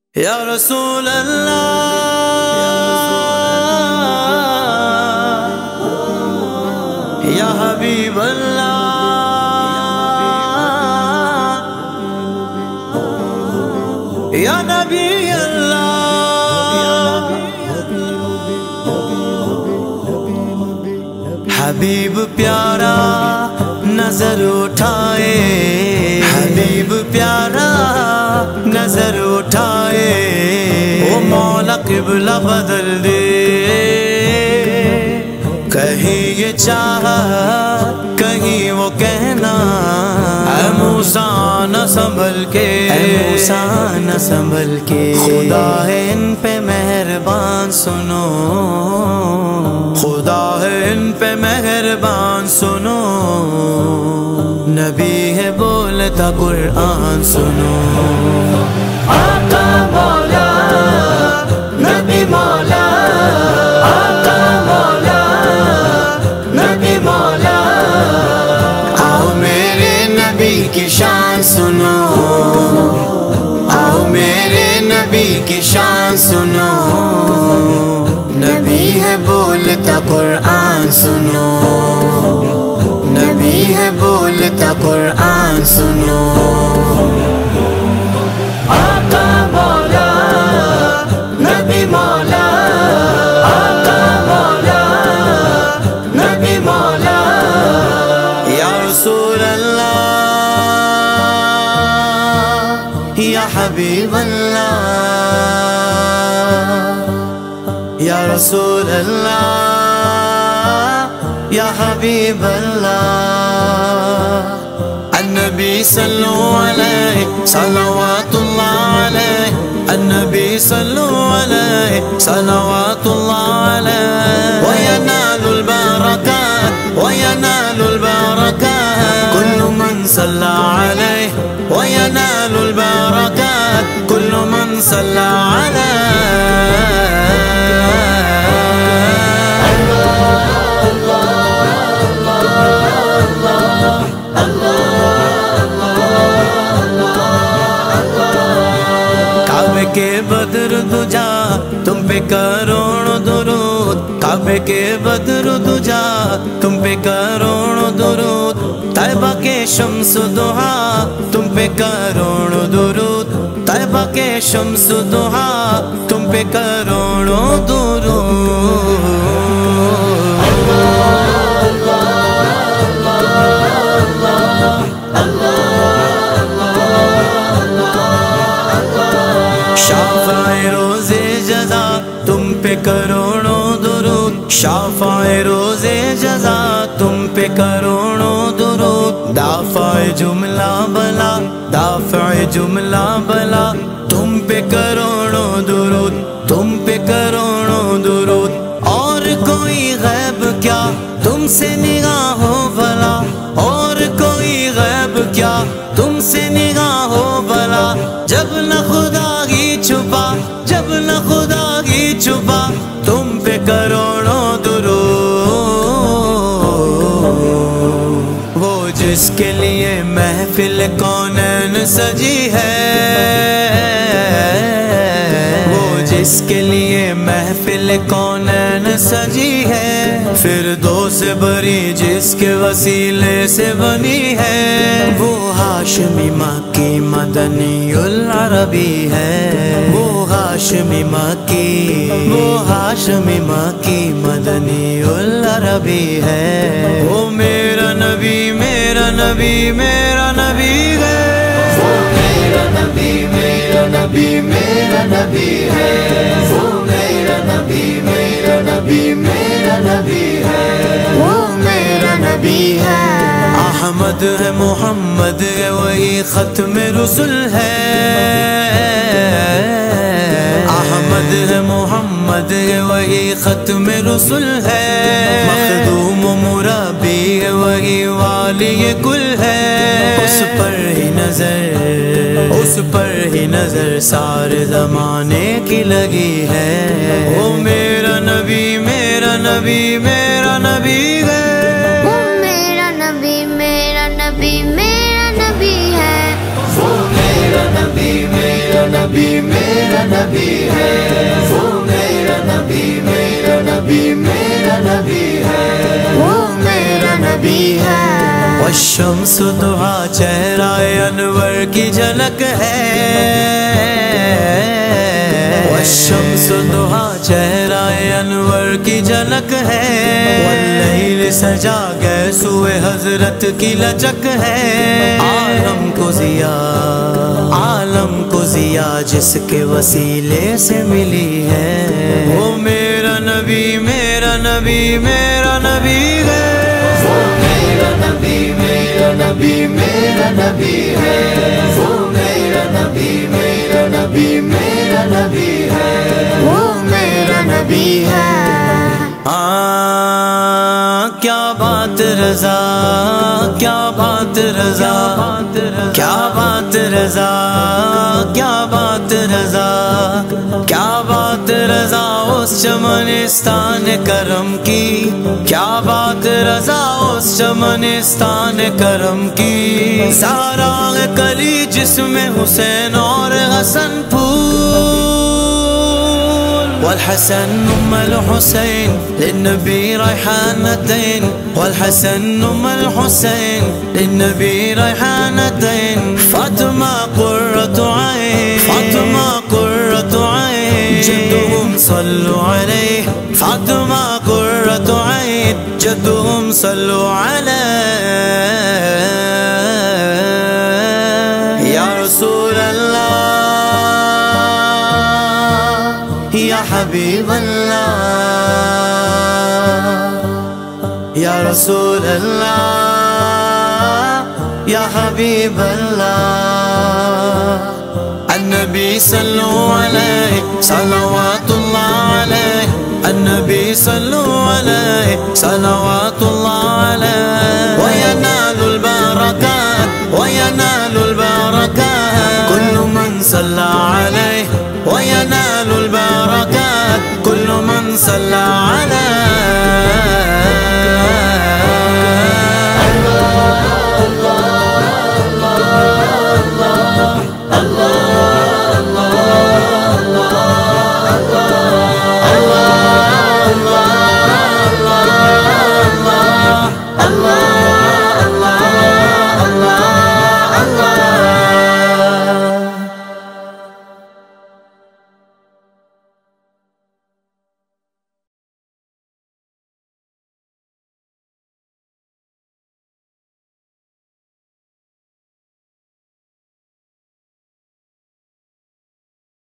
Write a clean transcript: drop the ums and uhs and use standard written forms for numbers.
یا رسول اللہ یا حبیب اللہ یا نبی اللہ حبیب پیارا نظر اٹھائے حبیب پیارا نظر اٹھائے وہ مولا قبلہ بدل دے کہیں یہ چاہا کہیں وہ کہنا اے موسیٰ نہ سنبھل کے اے موسیٰ نہ سنبھل کے خدا ہے ان پہ مہربان سنو خدا ہے ان پہ مہربان سنو نبی ہے بولتا قرآن سنو آقا مولا نبی مولا آقا مولا نبی مولا آؤ میرے نبی کی شان سنو آؤ میرے نبی کی شان سنو نبی ہے بولتا قرآن سنو نبی ہے بولتا قرآن سنو آقا مولا نبی مولا آقا مولا نبی مولا یا رسول اللہ یا حبیب اللہ یا رسول اللہ یا حبیب اللہ النبی صلو علیہ صلوات اللہ علیہ النبی صلو علیہ صلوات اللہ علیہ وینال البرکات وینال البرکات کل من صلی علیہ وینال البرکات کل من صلی علیہ کے بدر دجا تم پہ کروڑ درود کعبے کے بدر دجا تم پہ کروڑ درود طیبہ کے شمس دہا تم پہ کروڑ درود طیبہ کے شمس دہا تم پہ کروڑ درود شافع روز جزا تم پہ کروڑوں درود شافع روز جزا تم پہ کروڑوں درود دافع جملہ بلا دافع جملہ بلا تم پہ کروڑوں درود تم پہ کروڑوں درود اور کوئی غیب کیا تم سے نگاہ ہو بھلا اور کوئی غیب کیا تم سے نگاہ ہو بھلا جب نہ خدا ہی چھپا جب نہ خدا ہی چھپا تم پہ کروڑوں درود وہ جس کے لیے محفل کونین سجی ہے وہ جس کے لیے محفل کونین سجی ہے فردوس بری جس کے وسیلے سے بنی ہے وہ ہاشمی مکی مدنی العربی ہے وہ ہاشمی مکی وہ ہاشمی مکی مدنی العربی ہے وہ میرا نبی میرا نبی میرا نبی ہے وہ میرا نبی میرا نبی میرا نبی ہے وہ میرا نبی میرا نبی میرا نبی ہے وہ میرا نبی ہے احمد ہے محمد ہے وہی ختم رسل ہے احمد ہے محمد ہے وہی ختم رسل ہے مخدوم و مربی ہے وہی والی کل ہے اس پر ہی نظر اس پر ہی نظر سارے زمانے کی لگی ہے وہ میرا نبی میرا نبی میرا نبی ہے وہ میرا نبی میرا نبی میرا نبی ہے وہ میرا نبی میرا نبی میرا والشمس ضحا چہرہ انور کی جھلک ہے، والشمس ضحا چہرہ انور کی جھلک ہے، واللیل سجا گیسو حضرت کی لچک ہے، عالم کو ضیا جس کے وسیلے سے ملی ہے، وہ میرا نبی میرا نبی میرا نبی ہے، وہ میرا نبی میرا نبی میرا نبی ہے، وہ میرا نبی میرا نبی میرا نبی ہے، وہ میرا نبی ہے۔ کیا بات رضا، کیا بات رضا، کیا بات رضا، کیا بات رضا، کیا بات رضا اس چمنستان کرم کی، کیا بات رضا اس چمنستان کرم کی، زہرا کلی جس میں حسین اور حسن پھول، والحسن ام الحسین للنبی ریحانتین، والحسن ام الحسین للنبی ریحانتین، فاطمہ قرۃ عین، فاطمہ قرۃ عین، جدهم صلوا علیہ، فاطمہ قرۃ عین، جدهم صلوا علیہ، یا رسول اللہ یا حبیب اللہ، یا رسول اللہ یا حبیب اللہ، النبی صلو علیہ صلوات اللہ علیہ، النبی صلو علیہ صلوات اللہ علیہ، وینال البرکات وینال البرکات، کل من صلی